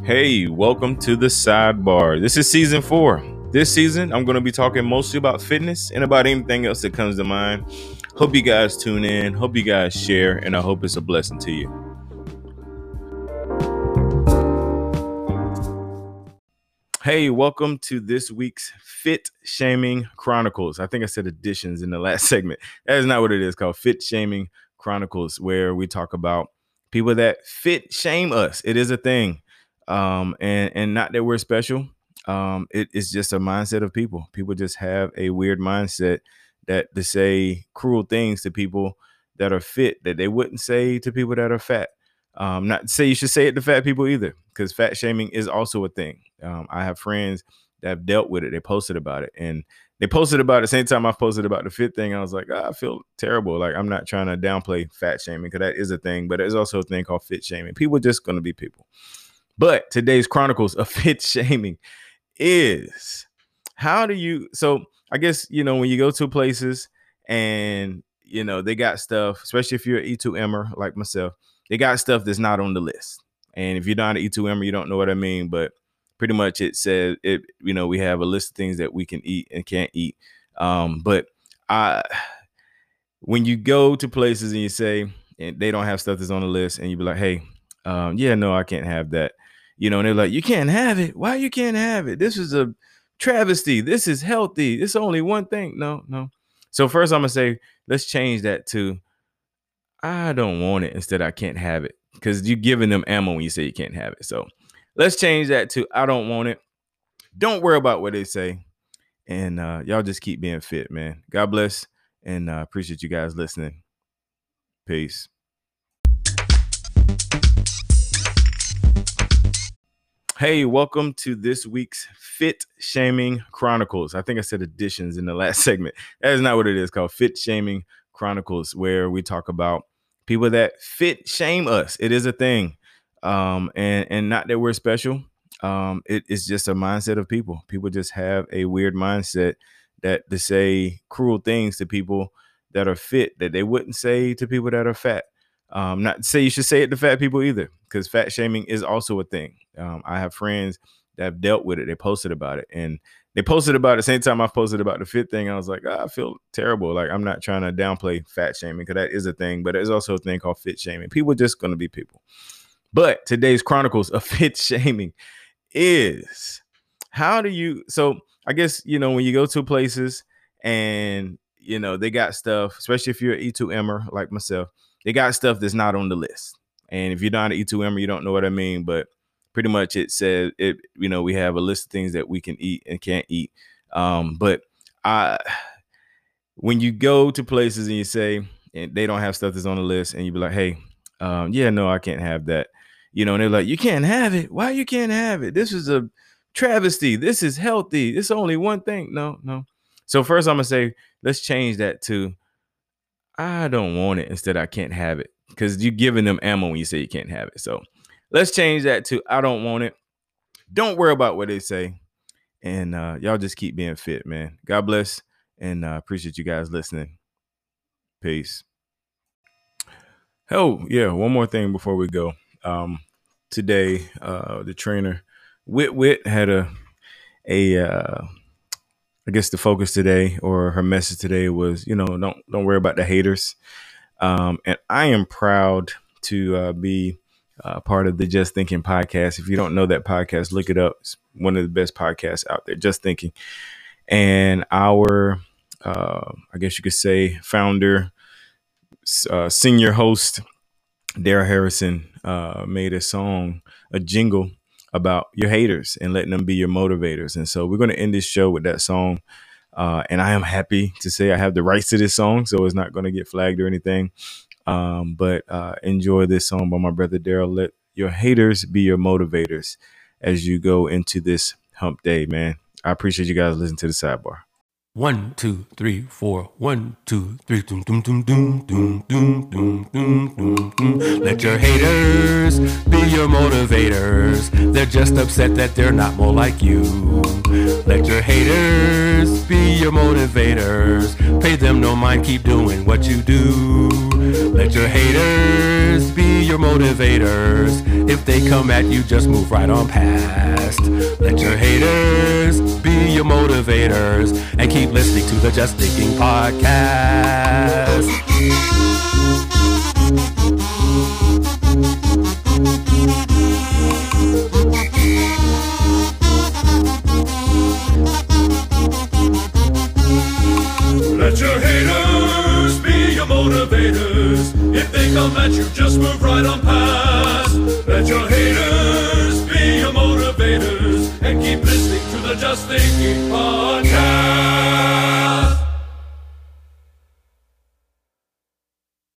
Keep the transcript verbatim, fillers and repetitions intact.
Hey, welcome to the Sidebar. This is season four. This season, I'm going to be talking mostly about fitness and about anything else that comes to mind. Hope you guys tune in. Hope you guys share, and I hope it's a blessing to you. Hey, welcome to this week's Fit Shaming Chronicles. I think I said additions in the last segment. That is not what it is. It's called Fit Shaming Chronicles, where we talk about people that fit shame us. It is a thing. Um, and, and not that we're special. Um, it, it's just a mindset of people. People just have a weird mindset that to say cruel things to people that are fit that they wouldn't say to people that are fat. Um, not to say you should say it to fat people either, because fat shaming is also a thing. Um, I have friends that have dealt with it. They posted about it, and they posted about it the same time I posted about the fit thing. I was like, oh, I feel terrible. Like, I'm not trying to downplay fat shaming, because that is a thing, but there's also a thing called fit shaming. People are just going to be people. But today's Chronicles of Fit Shaming is how do you, so I guess, you know, when you go to places and, you know, they got stuff, especially if you're an E two Emmer like myself, they got stuff that's not on the list. And if you're not an E two Emmer, you don't know what I mean, but pretty much it says, it, you know, we have a list of things that we can eat and can't eat. Um, but I, when you go to places and you say, and they don't have stuff that's on the list, and you be like, hey, um, yeah, no, I can't have that. You know, and they're like, you can't have it. Why you can't have it? This is a travesty. This is healthy. It's only one thing. No, no. So first I'm going to say, let's change that to, I don't want it, instead I can't have it. Because you're giving them ammo when you say you can't have it. So let's change that to, I don't want it. Don't worry about what they say. And uh, y'all just keep being fit, man. God bless. And uh, appreciate you guys listening. Peace. Hey, welcome to this week's Fit Shaming Chronicles. I think I said additions in the last segment. That is not what it is. It's called Fit Shaming Chronicles, where we talk about people that fit shame us. It is a thing. Um, and, and not that we're special. Um, it, it's just a mindset of people. People just have a weird mindset that to say cruel things to people that are fit that they wouldn't say to people that are fat. Um, not to say you should say it to fat people either, because fat shaming is also a thing. Um, I have friends that have dealt with it. They posted about it, and they posted about it the same time I posted about the fit thing. I was like, oh, I feel terrible. Like, I'm not trying to downplay fat shaming, because that is a thing, but there's also a thing called fit shaming. People are just going to be people. But today's Chronicles of Fit Shaming is how do you, so I guess, you know, when you go to places and, you know, they got stuff, especially if you're an E two Emmer like myself, they got stuff that's not on the list. And if you're not an E two Emmer, you don't know what I mean, but pretty much it says, it, you know, we have a list of things that we can eat and can't eat. Um, but I, when you go to places and you say, and they don't have stuff that's on the list, and you be like, hey, um, yeah, no, I can't have that. You know, and they're like, you can't have it. Why you can't have it? This is a travesty. This is healthy. It's only one thing. No, no. So first I'm going to say, let's change that to, I don't want it, instead I can't have it, because you're giving them ammo when you say you can't have it. So let's change that to, I don't want it. Don't worry about what they say. And uh, y'all just keep being fit, man. God bless. And uh, appreciate you guys listening. Peace. Oh, yeah. One more thing before we go. Um, today, uh, the trainer Wit Wit had a, a, uh, I guess the focus today, or her message today, was, you know, don't don't worry about the haters. Um, and I am proud to uh, be uh, part of the Just Thinking podcast. If you don't know that podcast, look it up. It's one of the best podcasts out there, Just Thinking. And our, uh, I guess you could say, founder, uh, senior host, Dara Harrison, uh, made a song, a jingle about your haters and letting them be your motivators. And so we're going to end this show with that song. Uh, and I am happy to say I have the rights to this song, so it's not going to get flagged or anything. Um, but uh, enjoy this song by my brother Daryl. Let your haters be your motivators as you go into this hump day, man. I appreciate you guys listening to the Sidebar. One, two, three, four. One, two, three. Doom, doom, doom, doom, doom, doom, doom, doom, doom, doom. Let your haters be your motivators. They're just upset that they're not more like you. Let your haters be your motivators. Pay them no mind, keep doing what you do. Let your haters be your motivators. If they come at you, just move right on past. Let your haters be your motivators and keep listening to the Just Thinking Podcast. Let your haters be your motivators. If they come at you, just move right on past.